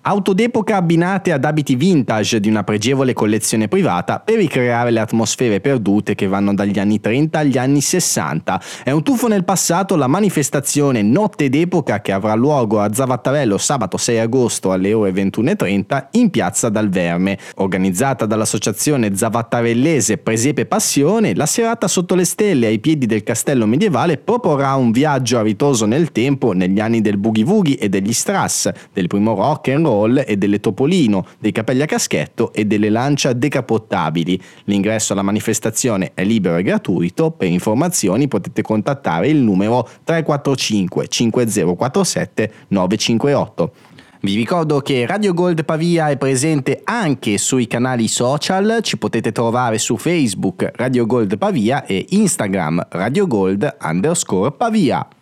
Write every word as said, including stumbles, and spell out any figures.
Auto d'epoca abbinate ad abiti vintage di una pregevole collezione privata per ricreare le atmosfere perdute che vanno dagli anni trenta agli anni sessanta. È un tuffo nel passato la manifestazione Notte d'epoca che avrà luogo a Zavattarello sabato sei agosto alle ore ventuno e trenta in piazza Dal Verme. Organizzata dall'associazione zavattarellese Presepe Passione, la serata sotto le stelle ai piedi del castello medievale proporrà un viaggio a ritroso nel tempo negli anni del boogie woogie e degli strass, del primo rock and roll e delle Topolino, dei capelli a caschetto e delle lancia decapottabili. L'ingresso alla manifestazione è libero e gratuito. Per informazioni potete contattare il numero tre quattro cinque cinque zero quattro sette nove cinque otto. Vi ricordo che Radio Gold Pavia è presente anche sui canali social, ci potete trovare su Facebook Radio Gold Pavia e Instagram Radio Gold underscore Pavia.